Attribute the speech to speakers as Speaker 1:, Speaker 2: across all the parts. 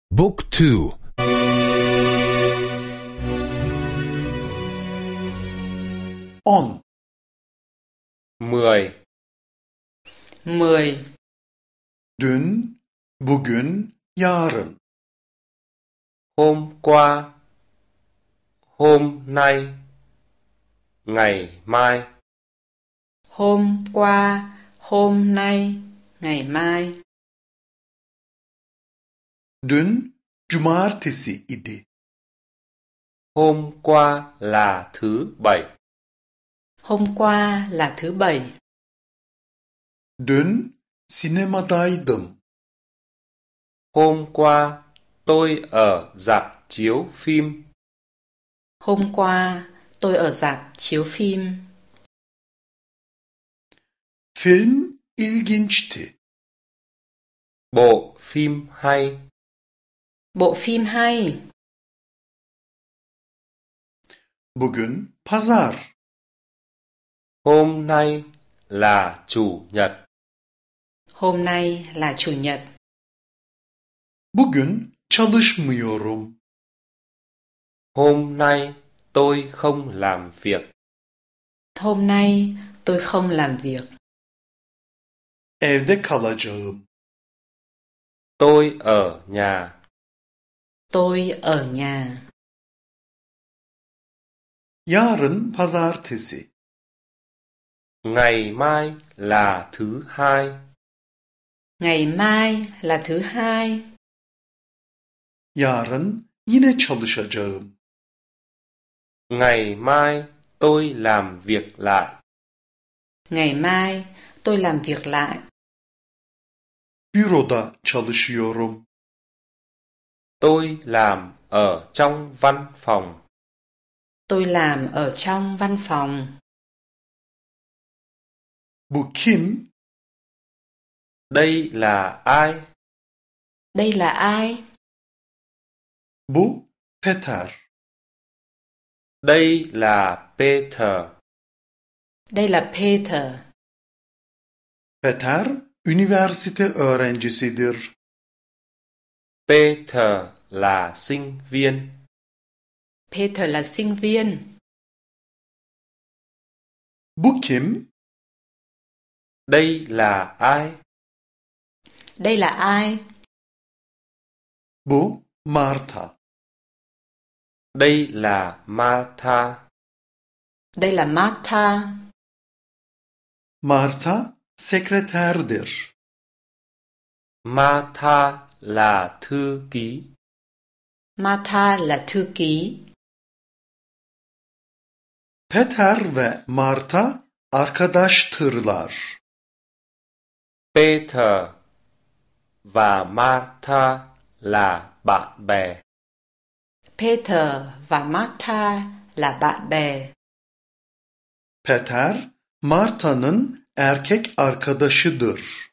Speaker 1: Book 2.
Speaker 2: 10.
Speaker 3: 10.
Speaker 4: 10.
Speaker 2: Dün, bugün, yarın.
Speaker 3: Hôm qua, hôm nay, ngày mai.
Speaker 4: Hôm qua, hôm nay, ngày mai.
Speaker 2: Dün cumartesi idi.
Speaker 3: Hôm qua là thứ Bảy.
Speaker 4: Hôm qua là thứ Bảy.
Speaker 2: Dün sinemadaydım.
Speaker 3: Hôm qua tôi ở rạp chiếu phim.
Speaker 4: Hôm qua tôi ở rạp chiếu phim.
Speaker 2: Film ilginçti.
Speaker 3: Bộ phim hay.
Speaker 4: Bộ phim hay.
Speaker 2: Bugün pazar.
Speaker 3: Hôm nay là chủ nhật.
Speaker 4: Hôm nay là chủ nhật.
Speaker 2: Bugün çalışmıyorum.
Speaker 3: Hôm nay tôi không làm việc.
Speaker 4: Hôm nay tôi không làm việc.
Speaker 2: Evde kalacağım.
Speaker 3: Tôi ở nhà.
Speaker 4: Tôi ở nhà.
Speaker 2: Yarın pazartesi.
Speaker 3: Ngày mai là thứ Hai.
Speaker 4: Ngày mai là thứ Hai.
Speaker 2: Yarın yine çalışacağım.
Speaker 3: Ngày mai tôi làm việc lại.
Speaker 4: Ngày mai tôi làm việc lại.
Speaker 2: Büroda çalışıyorum.
Speaker 3: Tôi làm ở trong văn phòng.
Speaker 4: Tôi làm ở trong văn phòng.
Speaker 2: Bu kim?
Speaker 3: Đây là ai?
Speaker 4: Đây là ai?
Speaker 2: Bu Peter.
Speaker 3: Đây là Peter.
Speaker 4: Đây là Peter.
Speaker 2: Peter üniversite öğrencisidir.
Speaker 3: Peter là sinh viên.
Speaker 4: Peter là sinh viên.
Speaker 2: Bu kim?
Speaker 3: Đây là ai?
Speaker 4: Đây là ai?
Speaker 2: Bu Martha.
Speaker 3: Đây là Martha.
Speaker 4: Đây là Martha.
Speaker 2: Martha sekreterdir.
Speaker 3: Martha là thư ký.
Speaker 4: Martha là thư ký.
Speaker 2: Peter ve Martha arkadaştırlar.
Speaker 3: Peter và Martha là bạn bè.
Speaker 4: Peter và Martha là bạn bè.
Speaker 2: Peter, Martha'nın erkek arkadaşıdır.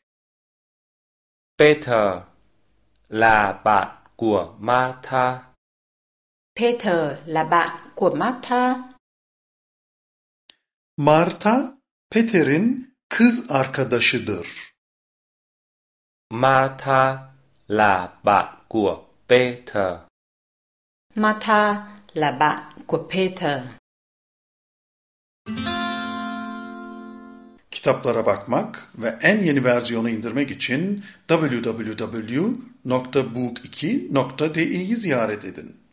Speaker 3: Peter là bạn của Martha.
Speaker 4: Peter là bạn của Martha.
Speaker 2: Martha, Peter'in kız arkadaşıdır.
Speaker 3: Martha là bạn của Peter.
Speaker 4: Martha là bạn của Peter.
Speaker 2: Kitaplara bakmak ve en yeni versiyonu indirmek için www.book2.de'yi ziyaret edin.